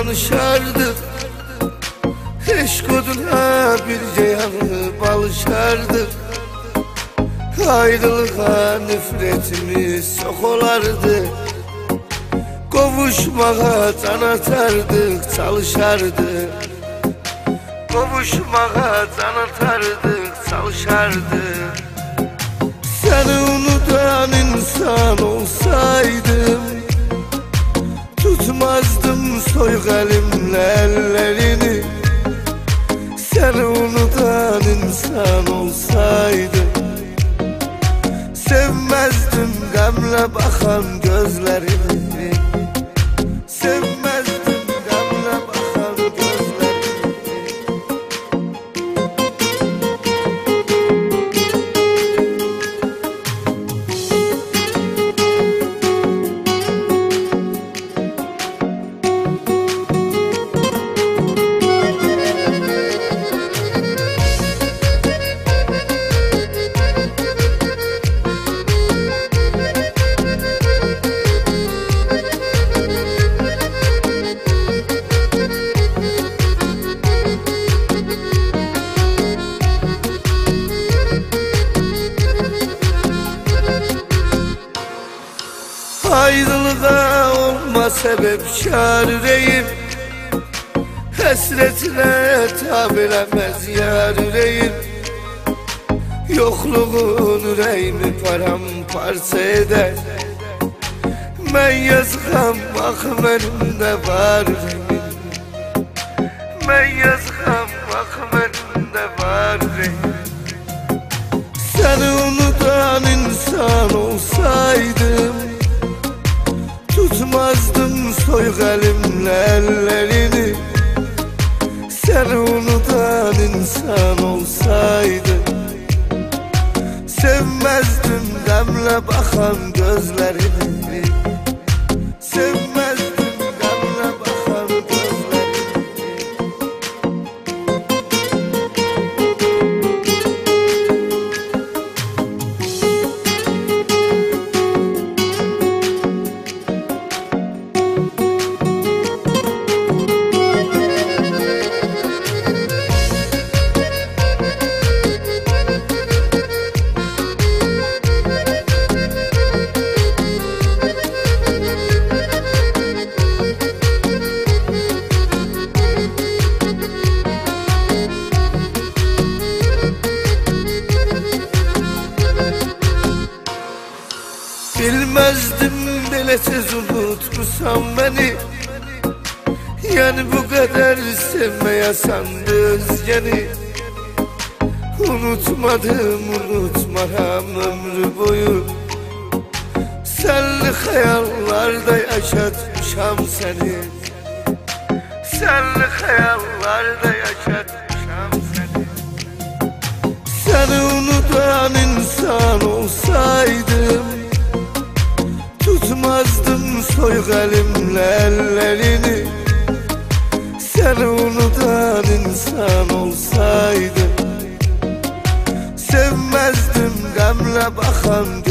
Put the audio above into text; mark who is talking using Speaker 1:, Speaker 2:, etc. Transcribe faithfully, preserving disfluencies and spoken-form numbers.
Speaker 1: tanışardık, eşk oduna birce yanıp alışardık. Ayrılığa nefretimiz çok olardı, kavuşmağa can atardık, çalışardık. Kavuşmağa can atardık, çalışardık. Seni unutan insan olsaydım, tutmazdım soyuk elimle ellerini. Seni unutan insan olsaydım, sevmezdim gamle bakan gözlerini. Sevmezdim gamle bakan gözlerini. Ayrılığa olma sebep çareyim, hasretine tab elemez yar yüreğim. Yokluğun yüreğimi paramparça eder, ben yazgam bak benim de var yüreğim. Ben yazgam bak benim de var yüreğim. Seni unutan insan olsaydım, tutmazdım soyuk elimle ellerini. Seni unutan insan olsaydım, sevmezdim demle bakan gözlerini. Sevmezdim demle bakan gözlerini. Bilmezdim böyle tez unutmuşsan beni, yani bu kadar sevmeye sandı özgeni. Unutmadım unutmaram ömrü boyu, senli hayallarda yaşatmışam seni. Senli hayallarda yaşatmışam seni. Seni unutan insan olsaydım, tutmazdım soyuk elimle ellerini. Seni unutan insan olsaydım, sevmezdim gamle bakan